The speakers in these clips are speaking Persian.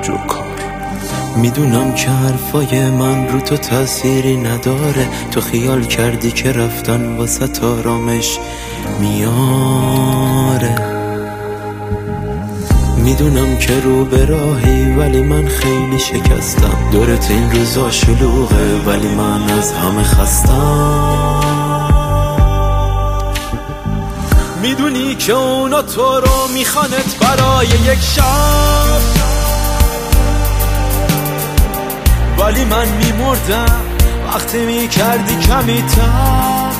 کار. میدونم که حرفای من رو تو تأثیری نداره، تو خیال کردی که رفتن واسه آرامش میاره. میدونم که رو به راهی ولی من خیلی شکستم، دورت این روزا شلوغه ولی من از همه خستم. میدونی که اونا تو رو میخوانت برای یک شب، ولی من میمردم وقتی میکردی کمی تر.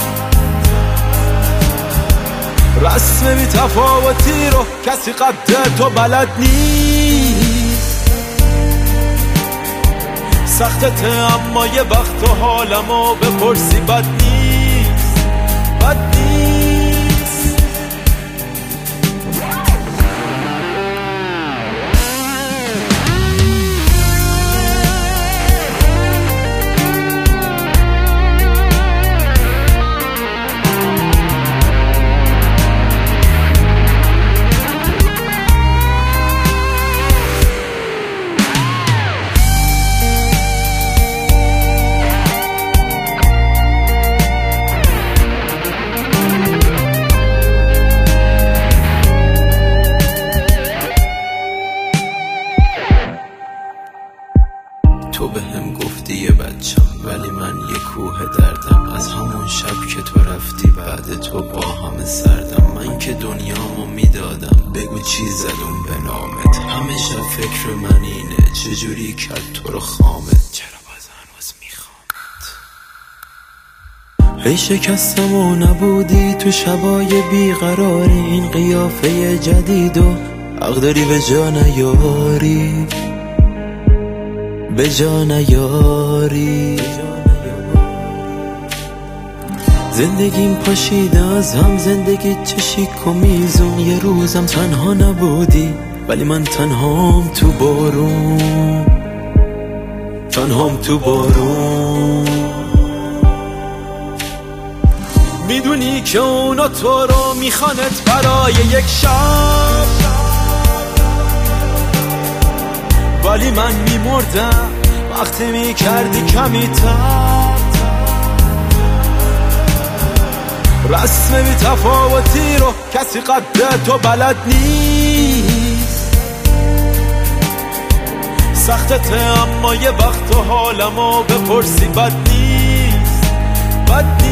رسم بی تفاوتی رو کسی قد تو بلد نیست. سختته اما یه وقت حالمو بپرسی بد نیست، بد نیست. تو به هم گفتی یه بچم ولی من یه کوه دردم. از همون شب که تو رفتی بعد تو با همه سردم. من که دنیامو میدادم، بگو چی زدم به نامت. همه شب فکر من اینه چجوری کرد تو رو خامت، چرا باز هنوز میخوامت. هی شکستم و نبودی تو شبای بیقراری، این قیافه جدید و حق داری به جا نیاری، به جا نیاری. زندگیم پاشیده از هم، زندگی چشیک و میزون. یه روزم تنها نبودی ولی من تنهام تو بارون، تنهام تو بارون. میدونی که اونا تو رو میخوانت برای یک شب، ولی من میمردم وقتی میکردی کمی تر. رسم بی تفاوتی رو کسی قد تو بلد نیست. سختته اما یه وقت حالمو بپرسی بد نیست، بد